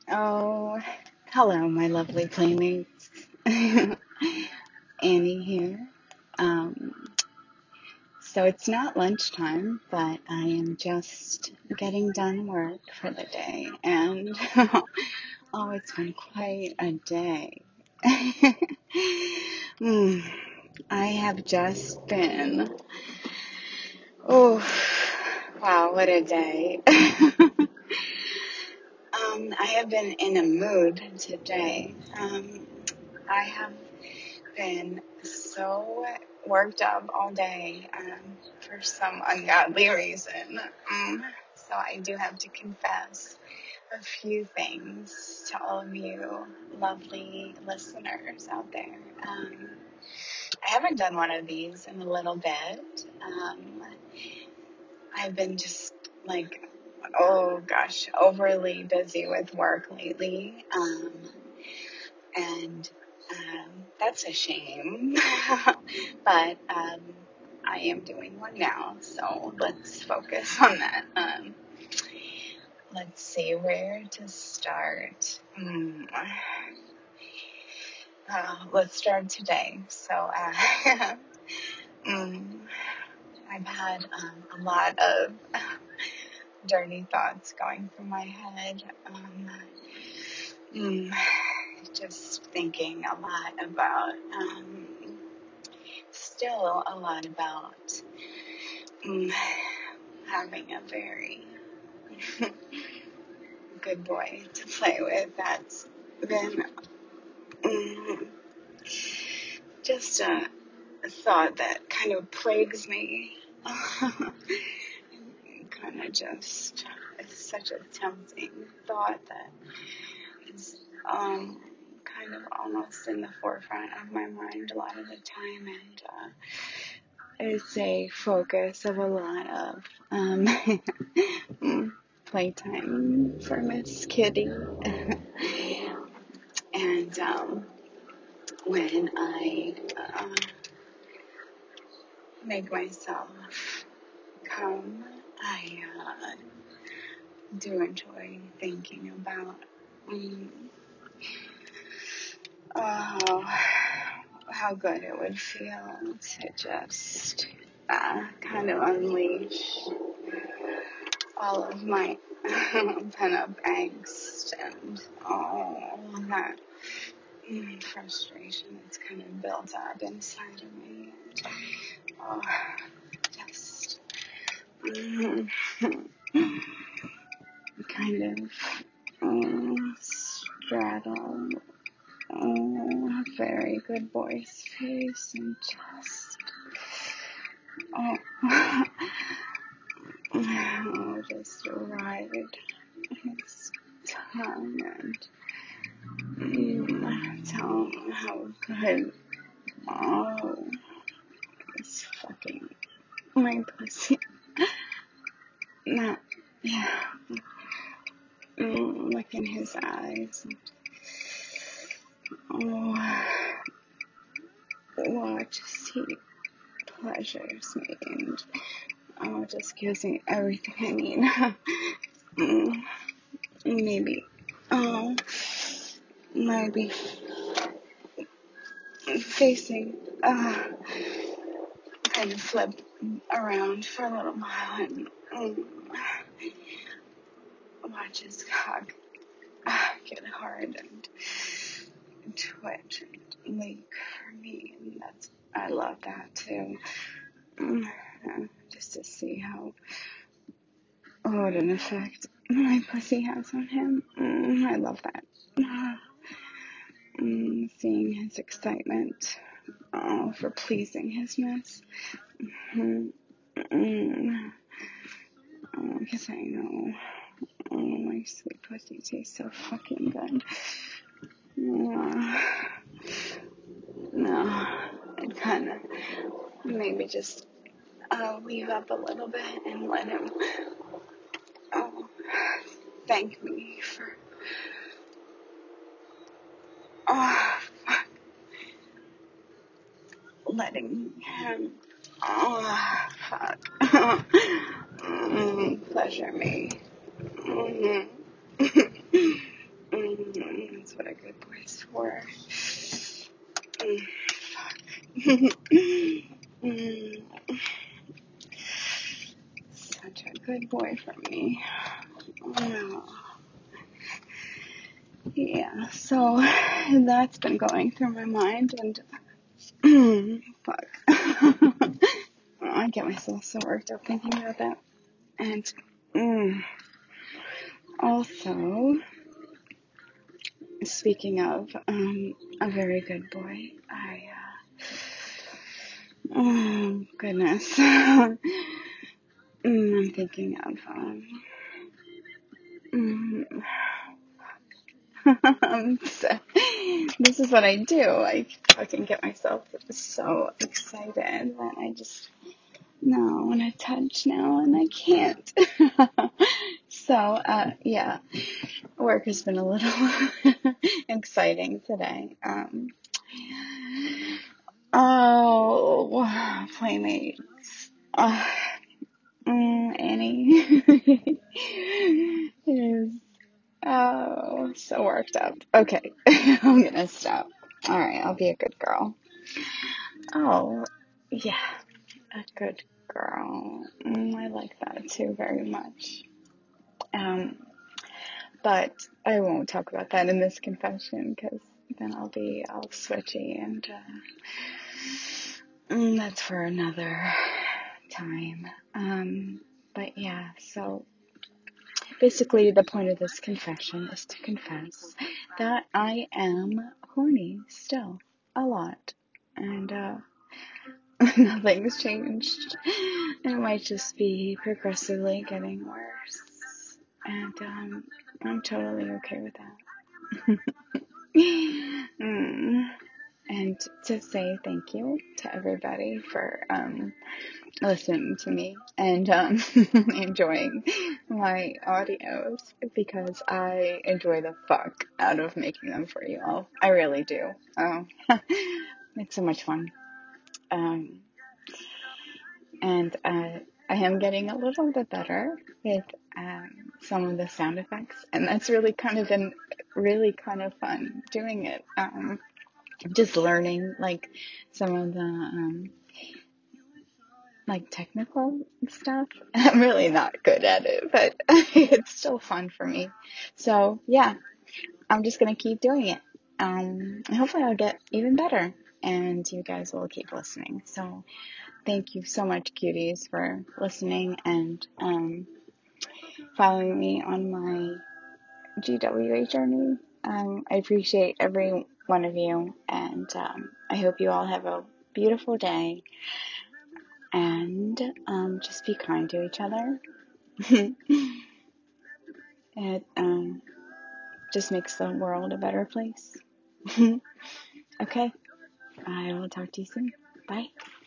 Oh, hello, my lovely playmates. Annie here. Um, so it's not lunchtime, but I am just getting done work for the day, and oh, it's been quite a day. Mm, I have just been. Oh, wow, what a day. I have been in a mood today. I have been so worked up all day for some ungodly reason. So I do have to confess a few things to all of you lovely listeners out there. I haven't done one of these in a little bit. I've been just like, oh gosh, overly busy with work lately. And that's a shame. But I am doing one now, so let's focus on that. Let's see where to start. Let's start today. So I've had a lot of dirty thoughts going through my head. Just thinking a lot about, still a lot about having a very good boy to play with. That's been just a thought that kind of plagues me. Kind of just, it's such a tempting thought that is kind of almost in the forefront of my mind a lot of the time, and it's a focus of a lot of playtime for Miss Kitty. And when I make myself come, I do enjoy thinking about how good it would feel to just kind of unleash all of my pent-up angst and all that frustration that's kind of built up inside of me. Oh, just kind of straddle a very good boy's face and just ride his tongue and tell him how good it's fucking my pussy. Not, yeah. Look in his eyes. Watch as he pleasures me and just gives me everything I need. Maybe might be facing kind of flip around for a little while and watch his cock get hard and twitch and leak for me, and I love that too. Just to see what an effect my pussy has on him. I love that. Seeing his excitement for pleasing his miss. Because I know my sweet pussy tastes so fucking good. No, I'd kind of maybe just leave up a little bit and let him thank me for letting him pleasure me. me. Oh, yeah, so that's been going through my mind, and fuck. I get myself so worked up thinking about that. And also, speaking of a very good boy, oh goodness, I'm thinking of this is what I do. I fucking get myself so excited that I just want to touch now, and I can't. So, yeah, work has been a little exciting today. Oh, playmates. Annie is so worked up. Okay, I'm gonna stop. All right, I'll be a good girl. Oh, yeah, a good girl. I like that too very much. But I won't talk about that in this confession because then I'll be all switchy, and that's for another time. But yeah, so basically the point of this confession is to confess that I am horny still a lot, and nothing's changed. It might just be progressively getting worse, and I'm totally okay with that. And to say thank you to everybody for listening to me and enjoying my audios, because I enjoy the fuck out of making them for you all. I really do. It's so much fun. And I am getting a little bit better with some of the sound effects, and that's really kind of fun doing it. Just learning like some of the like technical stuff. I'm really not good at it, but it's still fun for me. So yeah, I'm just gonna keep doing it. Hopefully I'll get even better, and you guys will keep listening. So thank you so much, cuties, for listening and following me on my GWA journey. I appreciate every one of you, and I hope you all have a beautiful day, and just be kind to each other. It just makes the world a better place. Okay, I will talk to you soon. Bye.